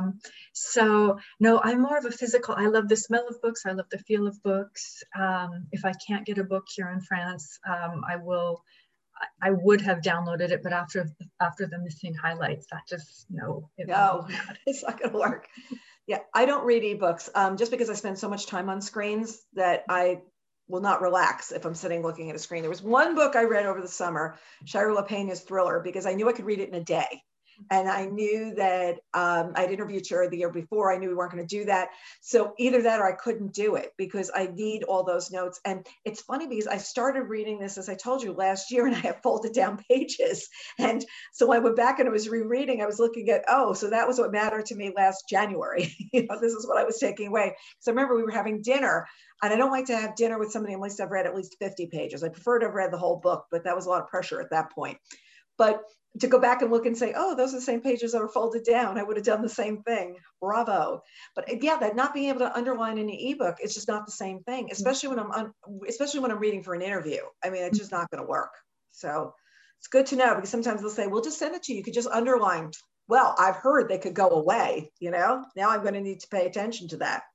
So no, I'm more of a physical. I love the smell of books. I love the feel of books. If I can't get a book here in France, I would have downloaded it, but after the missing highlights, that just, it's not gonna work. Yeah, I don't read ebooks just because I spend so much time on screens that I will not relax if I'm sitting looking at a screen. There was one book I read over the summer, Shira LaPena's Thriller, because I knew I could read it in a day. And I knew that I'd interviewed her the year before. I knew we weren't going to do that. So either that or I couldn't do it, because I need all those notes. And it's funny because I started reading this, as I told you, last year, and I have folded down pages. And so when I went back and I was rereading, I was looking at, so that was what mattered to me last January. This is what I was taking away. So I remember we were having dinner, and I don't like to have dinner with somebody unless I've read at least 50 pages. I prefer to have read the whole book, but that was a lot of pressure at that point. But to go back and look and say, those are the same pages that were folded down, I would have done the same thing. Bravo. But yeah, that not being able to underline in the ebook, it's just not the same thing, especially when I'm reading for an interview. I mean, it's just not going to work. So it's good to know, because sometimes they'll say, we'll just send it to you. You could just underline. Well, I've heard they could go away, now I'm going to need to pay attention to that.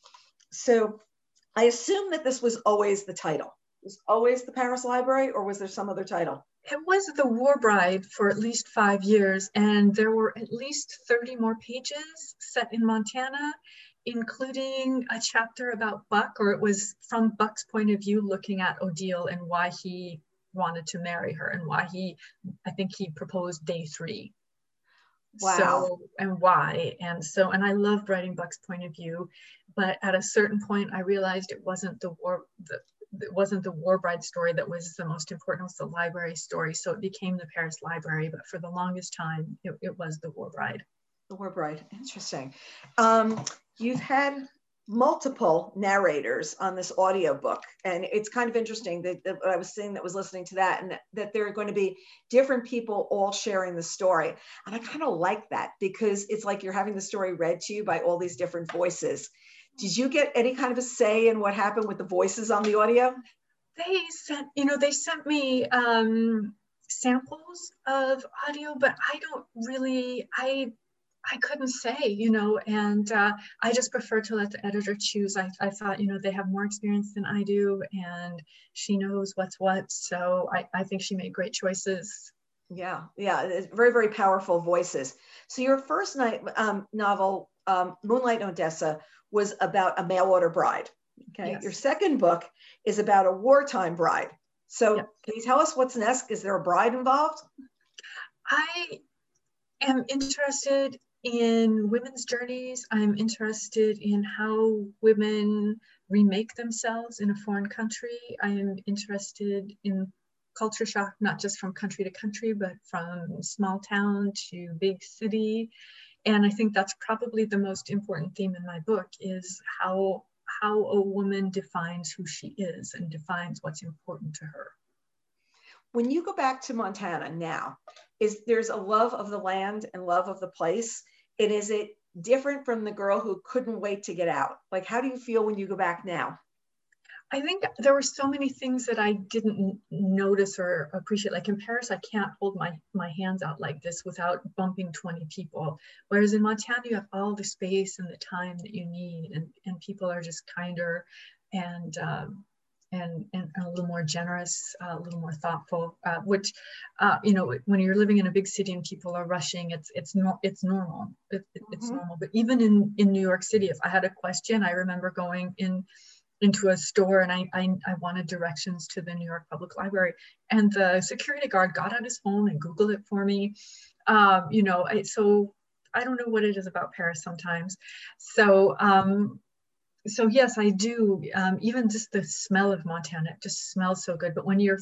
So I assume that this was always the title. It was always the Paris Library, or was there some other title? It was The War Bride for at least 5 years, and there were at least 30 more pages set in Montana, including a chapter about Buck, or it was from Buck's point of view, looking at Odile and why he wanted to marry her, and why I think he proposed day 3. Wow. So, and why. And I loved writing Buck's point of view, but at a certain point I realized it wasn't the War Bride story that was the most important. It was the library story. So it became the Paris Library, but for the longest time, it was the War Bride. The War Bride, interesting. You've had multiple narrators on this audiobook, and it's kind of interesting that I was saying that was listening to that, and that there are going to be different people all sharing the story. And I kind of like that, because it's like you're having the story read to you by all these different voices. Did you get any kind of a say in what happened with the voices on the audio? They sent me samples of audio, but I couldn't say, and I just prefer to let the editor choose. I thought, they have more experience than I do, and she knows what's what. So I think she made great choices. Yeah, it's very, very powerful voices. So your first novel, Moonlight in Odessa, was about a mail order bride. Okay. Yes. Your second book is about a wartime bride. So Yep. can you tell us what's next? Is there a bride involved? I am interested in women's journeys. I'm interested in how women remake themselves in a foreign country. I am interested in culture shock, not just from country to country, but from small town to big city. And I think that's probably the most important theme in my book, is how a woman defines who she is and defines what's important to her. When you go back to Montana now, there's a love of the land and love of the place? And is it different from the girl who couldn't wait to get out? Like, how do you feel when you go back now? I think there were so many things that I didn't notice or appreciate. Like in Paris, I can't hold my hands out like this without bumping 20 people. Whereas in Montana, you have all the space and the time that you need, and people are just kinder and a little more generous, a little more thoughtful. Which, you know, when you're living in a big city and people are rushing, it's normal. It's normal. But even in New York City, if I had a question, I remember going into a store and I wanted directions to the New York Public Library, and the security guard got on his phone and Googled it for me. You know, so I don't know what it is about Paris sometimes. So yes, I do. Even just the smell of Montana, it just smells so good. But when you're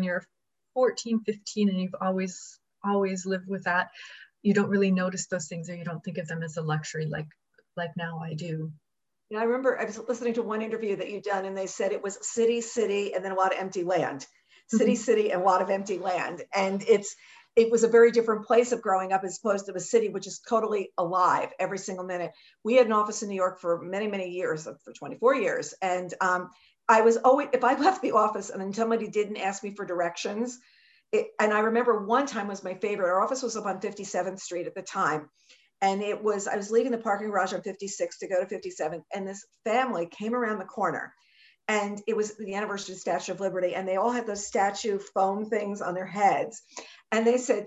14, 15 and you've always lived with that, you don't really notice those things, or you don't think of them as a luxury like now I do. I remember I was listening to one interview that you'd done, and they said it was city, city, and then a lot of empty land. City, city, and a lot of empty land. And it was a very different place of growing up as opposed to a city, which is totally alive every single minute. We had an office in New York for many, many years, for 24 years. And I was always, if I left the office and then somebody didn't ask me for directions, and I remember one time was my favorite. Our office was up on 57th Street at the time. And I was leaving the parking garage on 56 to go to 57. And this family came around the corner, and it was the anniversary of the Statue of Liberty. And they all had those statue foam things on their heads. And they said,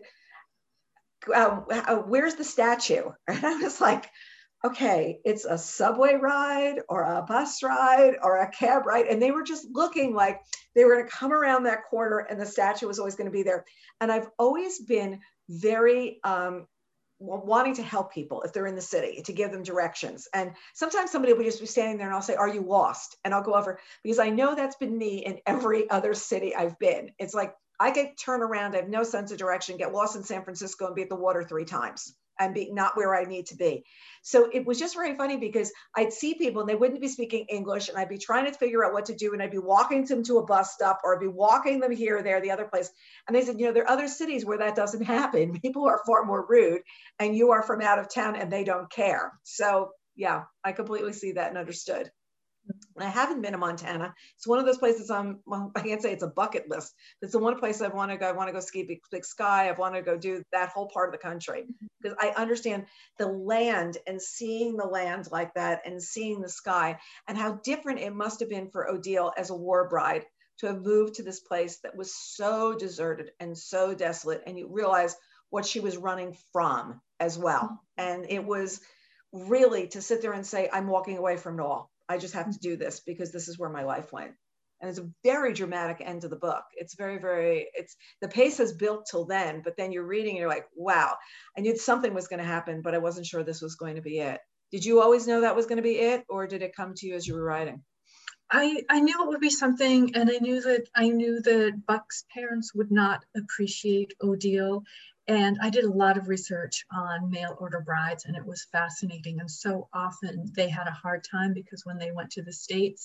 where's the statue? And I was like, okay, it's a subway ride or a bus ride or a cab ride. And they were just looking like they were going to come around that corner and the statue was always going to be there. And I've always been very, wanting to help people if they're in the city, to give them directions. And sometimes somebody will just be standing there and I'll say, are you lost? And I'll go over, because I know that's been me in every other city I've been. It's like, I get turned around, I have no sense of direction, get lost in San Francisco and be at the water 3 times and be not where I need to be. So it was just very funny because I'd see people and they wouldn't be speaking English, and I'd be trying to figure out what to do, and I'd be walking them to a bus stop, or I'd be walking them here or there, the other place. And they said, there are other cities where that doesn't happen. People are far more rude, and you are from out of town and they don't care. So yeah, I completely see that and understood. I haven't been to Montana. It's one of those places I can't say it's a bucket list. It's the one place I want to go. I want to go ski Big Sky. I want to go do that whole part of the country, because I understand the land and seeing the land like that and seeing the sky, and how different it must have been for Odile as a war bride to have moved to this place that was so deserted and so desolate. And you realize what she was running from as well. And it was really to sit there and say, I'm walking away from it all. I just have to do this because this is where my life went. And it's a very dramatic end to the book. It's very, very, the pace has built till then, but then you're reading and you're like, wow, I knew something was going to happen, but I wasn't sure this was going to be it. Did you always know that was going to be it, or did it come to you as you were writing? I knew it would be something, and I knew that Buck's parents would not appreciate Odile. And I did a lot of research on mail order brides, and it was fascinating. And so often they had a hard time because when they went to the States,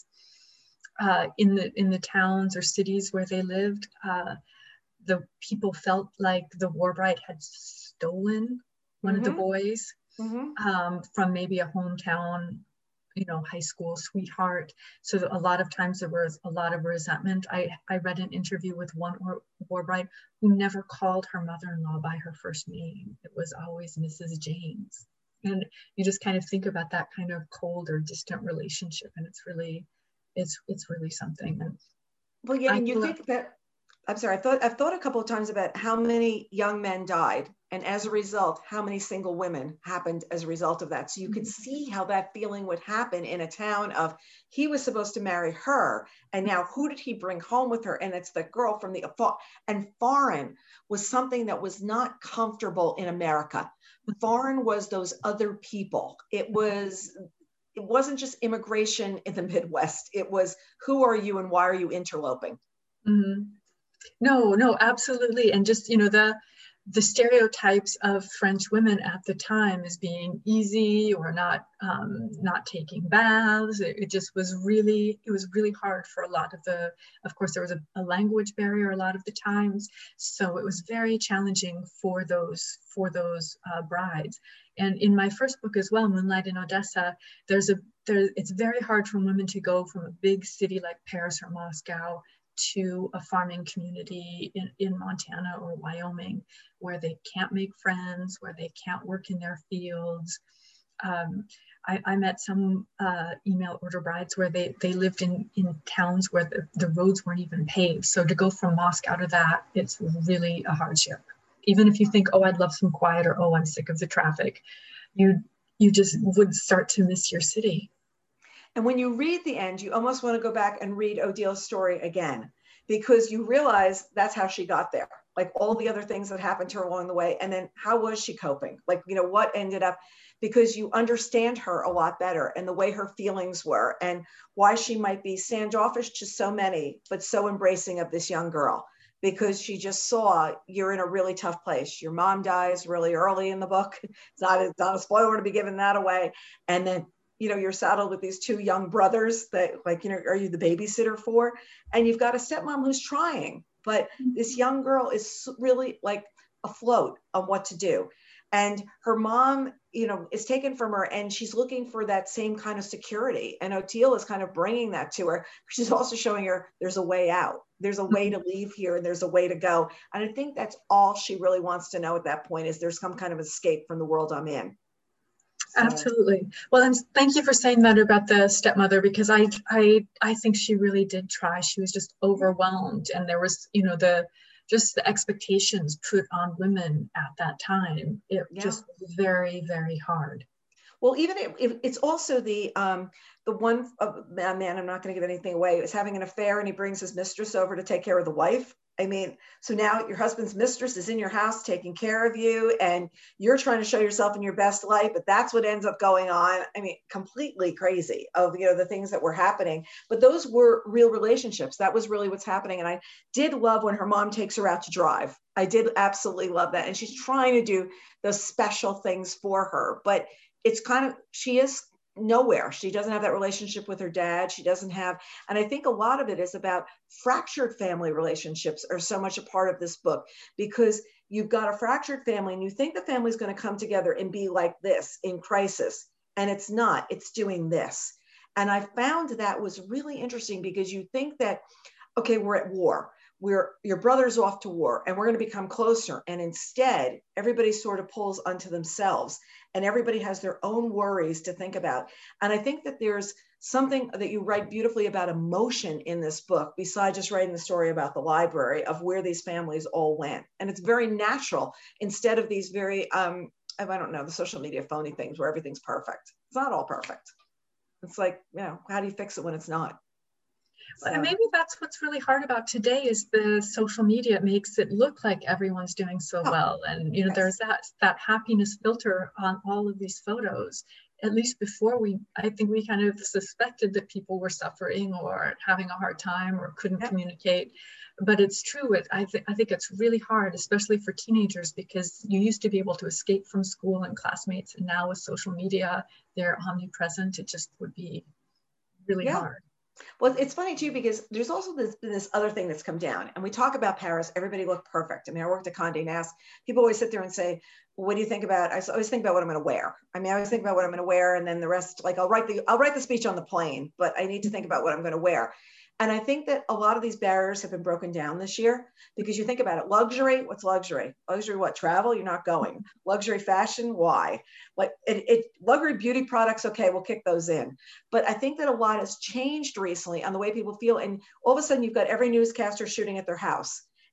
in the towns or cities where they lived, the people felt like the war bride had stolen one of the boys from maybe a hometown, high school sweetheart. So a lot of times there was a lot of resentment. I read an interview with one war bride who never called her mother-in-law by her first name. It was always Mrs. James. And you just kind of think about that kind of cold or distant relationship, and it's really something. And well, yeah, and you think that, I'm sorry, I've thought a couple of times about how many young men died And as a result, how many single women happened as a result of that? So you could see how that feeling would happen in a town of, he was supposed to marry her, and now who did he bring home with her? And it's the girl from the, and foreign was something that was not comfortable in America. Foreign was those other people. It wasn't just immigration in the Midwest. It was, who are you and why are you interloping? Mm-hmm. No, absolutely. And just, you know, the stereotypes of French women at the time as being easy or not taking baths. It just was really, it was really hard for a lot of of course, there was a language barrier a lot of the times. So it was very challenging for those brides. And in my first book as well, Moonlight in Odessa, it's very hard for women to go from a big city like Paris or Moscow to a farming community in Montana or Wyoming, where they can't make friends, where they can't work in their fields. I met some email order brides where they lived in towns where the roads weren't even paved. So to go from Moscow to that, it's really a hardship. Even if you think, oh, I'd love some quiet, or oh, I'm sick of the traffic, you just would start to miss your city. And when you read the end, you almost want to go back and read Odile's story again, because you realize that's how she got there. Like all the other things that happened to her along the way. And then how was she coping? Like, you know, what ended up, because you understand her a lot better and the way her feelings were and why she might be standoffish to so many, but so embracing of this young girl, because she just saw, you're in a really tough place. Your mom dies really early in the book. It's not a spoiler to be giving that away. And then, you know, you're saddled with these two young brothers that, like, you know, are you the babysitter for? And you've got a stepmom who's trying, but this young girl is really like afloat on what to do. And her mom, you know, is taken from her, and she's looking for that same kind of security. And Odile is kind of bringing that to her. She's also showing her there's a way out. There's a way to leave here, and there's a way to go. And I think that's all she really wants to know at that point, is there's some kind of escape from the world I'm in. So. Absolutely. Well, and thank you for saying that about the stepmother, because I think she really did try. She was just overwhelmed, and there was, you know, the expectations put on women at that time. It just was very, very hard. Well, even it's also the one man, I'm not going to give anything away, is having an affair, and he brings his mistress over to take care of the wife. I mean, so now your husband's mistress is in your house taking care of you, and you're trying to show yourself in your best light, but that's what ends up going on. I mean, completely crazy of, you know, the things that were happening, but those were real relationships. That was really what's happening. And I did love when her mom takes her out to drive. I did absolutely love that. And she's trying to do those special things for her, but it's kind of, she is nowhere. She doesn't have that relationship with her dad. She doesn't have, and I think a lot of it is about fractured family relationships are so much a part of this book, because you've got a fractured family and you think the family's going to come together and be like this in crisis. And it's not, it's doing this. And I found that was really interesting, because you think that, okay, we're at war. Your brother's off to war and we're going to become closer. And instead, everybody sort of pulls onto themselves, and everybody has their own worries to think about. And I think that there's something that you write beautifully about emotion in this book, besides just writing the story about the library of where these families all went. And it's very natural, instead of these very, I don't know, the social media phony things where everything's perfect. It's not all perfect. It's like, you know, how do you fix it when it's not? So. And maybe that's what's really hard about today, is the social media makes it look like everyone's doing so well. And, you know, there's that happiness filter on all of these photos. At least before, I think we kind of suspected that people were suffering or having a hard time or couldn't communicate. But it's true. I think it's really hard, especially for teenagers, because you used to be able to escape from school and classmates. And now with social media, they're omnipresent. It just would be really hard. Well, it's funny too, because there's also this other thing that's come down, and we talk about Paris. Everybody looked perfect. I mean, I worked at Condé Nast. People always sit there and say, well, what do you think about, I always think about what I'm going to wear. I mean, I always think about what I'm going to wear, and then the rest, like I'll write the speech on the plane, but I need to think about what I'm going to wear. And I think that a lot of these barriers have been broken down this year, because you think about it. Luxury, what's luxury? Luxury, what? Travel? You're not going. Luxury fashion, why? Like luxury beauty products, okay, we'll kick those in. But I think that a lot has changed recently on the way people feel. And all of a sudden you've got every newscaster shooting at their house.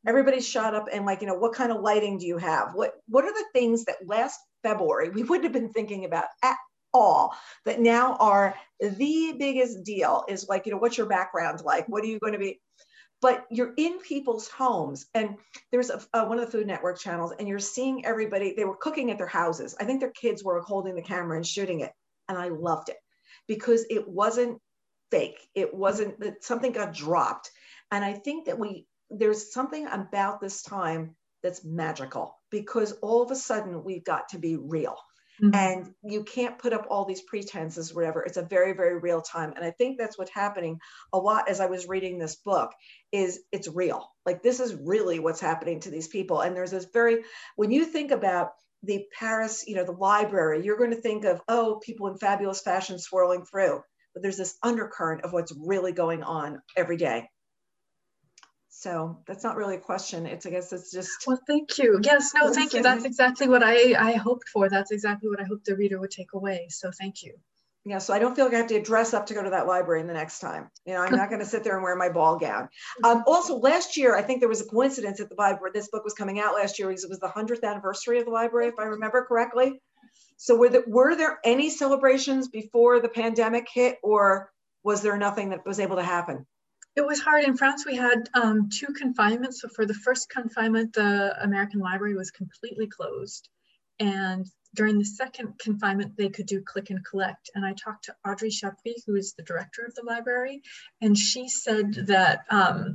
Everybody's shot up and like, what kind of lighting do you have? What are the things that last February we wouldn't have been thinking about at all that now are the biggest deal? Is like, what's your background like? What are you going to be? But you're in people's homes, and there's one of the Food Network channels, and you're seeing everybody, they were cooking at their houses. I think their kids were holding the camera and shooting it. And I loved it because it wasn't fake. It wasn't that something got dropped. And I think that there's something about this time that's magical, because all of a sudden we've got to be real. Mm-hmm. And you can't put up all these pretenses, whatever. It's a very, very real time. And I think that's what's happening a lot as I was reading this book, is it's real. Like, this is really what's happening to these people. And there's this when you think about the Paris, the library, you're going to think of, people in fabulous fashion swirling through. But there's this undercurrent of what's really going on every day. So that's not really a question. I guess it's just. Well, thank you. Yes, no, thank you. That's exactly what I hoped for. That's exactly what I hoped the reader would take away. So thank you. Yeah, so I don't feel like I have to dress up to go to that library the next time. I'm not going to sit there and wear my ball gown. Also, last year, I think there was a coincidence at the library. This book was coming out last year because it was the 100th anniversary of the library, if I remember correctly. So were there any celebrations before the pandemic hit, or was there nothing that was able to happen? It was hard. In France, we had 2 confinements. So for the first confinement, the American Library was completely closed. And during the second confinement, they could do click and collect. And I talked to Audrey Chapuis, who is the director of the library, and she said that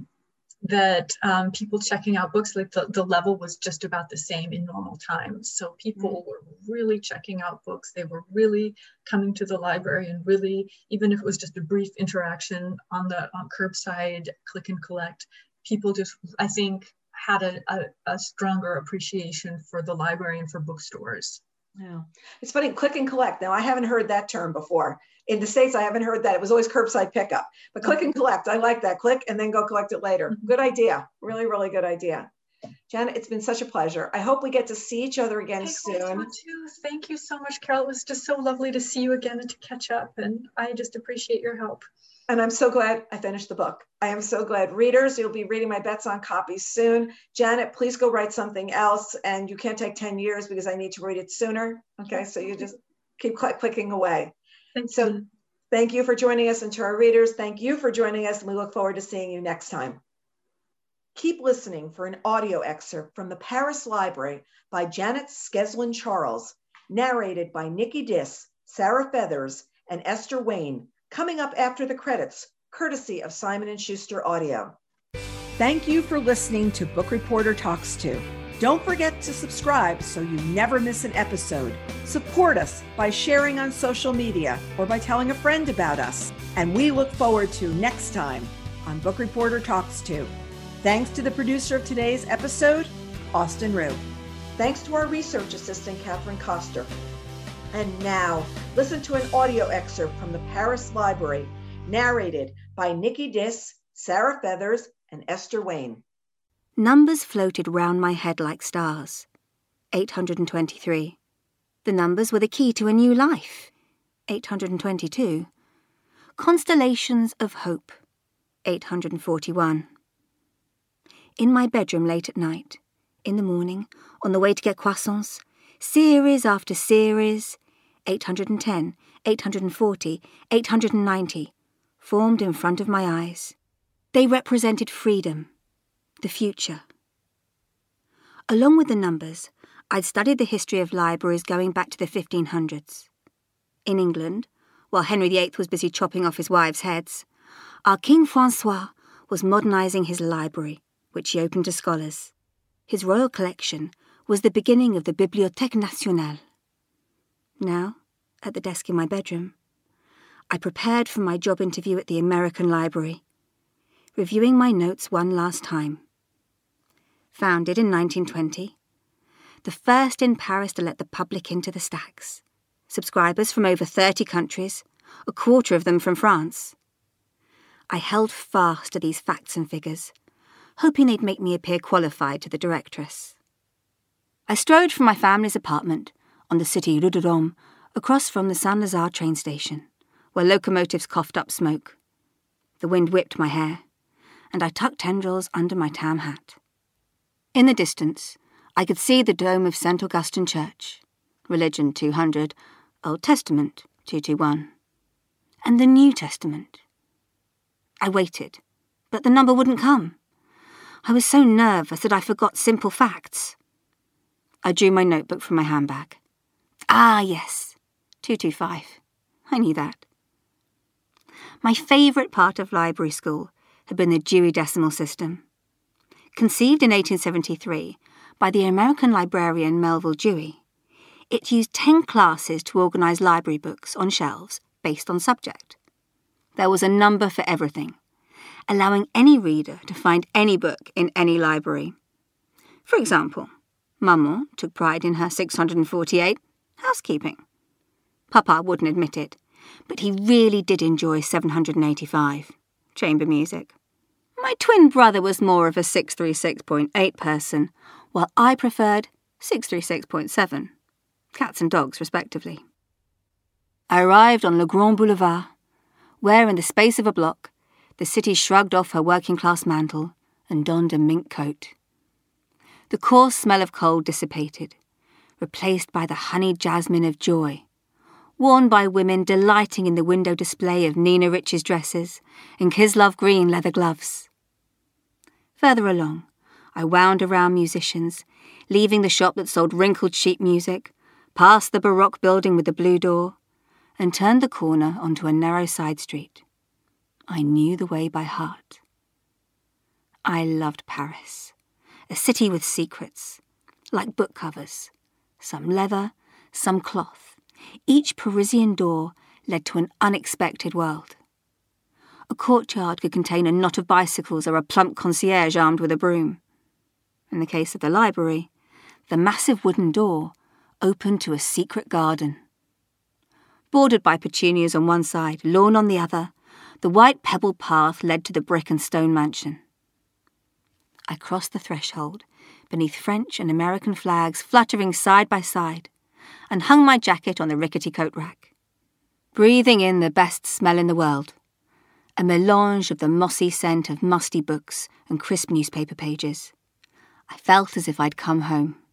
people checking out books, like the level was just about the same in normal times. So people were really checking out books. They were really coming to the library, and really, even if it was just a brief interaction on the curbside click and collect, people just, I think, had a stronger appreciation for the library and for bookstores. Yeah, it's funny, click and collect. Now, I haven't heard that term before. In the States, I haven't heard that. It was always curbside pickup. But click and collect, I like that. Click and then go collect it later. Good idea. Really, really good idea. Janet, it's been such a pleasure. I hope we get to see each other again soon. Too. Thank you so much, Carol. It was just so lovely to see you again and to catch up. And I just appreciate your help. And I'm so glad I finished the book. I am so glad. Readers, you'll be reading my Bets on copies soon. Janet, please go write something else. And you can't take 10 years because I need to read it sooner. Okay, so you just keep clicking away. So thank you for joining us. And to our readers, thank you for joining us. And we look forward to seeing you next time. Keep listening for an audio excerpt from the Paris Library by Janet Skeslin-Charles, narrated by Nikki Diss, Sarah Feathers, and Esther Wayne, coming up after the credits, courtesy of Simon & Schuster Audio. Thank you for listening to Book Reporter Talks To. Don't forget to subscribe so you never miss an episode. Support us by sharing on social media or by telling a friend about us. And we look forward to next time on Book Reporter Talks To. Thanks to the producer of today's episode, Austin Rue. Thanks to our research assistant, Catherine Koster. And now, listen to an audio excerpt from the Paris Library, narrated by Nikki Diss, Sarah Feathers, and Esther Wayne. Numbers floated round my head like stars. 823. The numbers were the key to a new life. 822. Constellations of hope. 841. In my bedroom late at night, in the morning, on the way to get croissants, series after series, 810, 840, 890, formed in front of my eyes. They represented freedom, the future. Along with the numbers, I'd studied the history of libraries going back to the 1500s. In England, while Henry VIII was busy chopping off his wives' heads, our King Francois was modernising his library, which he opened to scholars. His royal collection was the beginning of the Bibliothèque Nationale. Now, at the desk in my bedroom, I prepared for my job interview at the American Library, reviewing my notes one last time. Founded in 1920, the first in Paris to let the public into the stacks. Subscribers from over 30 countries, a quarter of them from France. I held fast to these facts and figures, hoping they'd make me appear qualified to the directress. I strode from my family's apartment on the city Rue de Rome, across from the Saint-Lazare train station, where locomotives coughed up smoke. The wind whipped my hair, and I tucked tendrils under my tam hat. In the distance, I could see the dome of St. Augustine Church, Religion 200, Old Testament 221, and the New Testament. I waited, but the number wouldn't come. I was so nervous that I forgot simple facts. I drew my notebook from my handbag. Ah, yes, 225. I knew that. My favourite part of library school had been the Dewey Decimal System. Conceived in 1873 by the American librarian Melville Dewey, it used 10 classes to organise library books on shelves based on subject. There was a number for everything, allowing any reader to find any book in any library. For example, Maman took pride in her 648, housekeeping. Papa wouldn't admit it, but he really did enjoy 785, chamber music. My twin brother was more of a 636.8 person, while I preferred 636.7, cats and dogs respectively. I arrived on Le Grand Boulevard, where in the space of a block, the city shrugged off her working-class mantle and donned a mink coat. The coarse smell of coal dissipated, replaced by the honeyed jasmine of joy, worn by women delighting in the window display of Nina Rich's dresses and Kislov green leather gloves. Further along, I wound around musicians, leaving the shop that sold wrinkled sheet music, past the Baroque building with the blue door, and turned the corner onto a narrow side street. I knew the way by heart. I loved Paris, a city with secrets, like book covers, some leather, some cloth. Each Parisian door led to an unexpected world. A courtyard could contain a knot of bicycles or a plump concierge armed with a broom. In the case of the library, the massive wooden door opened to a secret garden. Bordered by petunias on one side, lawn on the other, the white pebbled path led to the brick and stone mansion. I crossed the threshold, beneath French and American flags fluttering side by side, and hung my jacket on the rickety coat rack, breathing in the best smell in the world, a melange of the mossy scent of musty books and crisp newspaper pages. I felt as if I'd come home.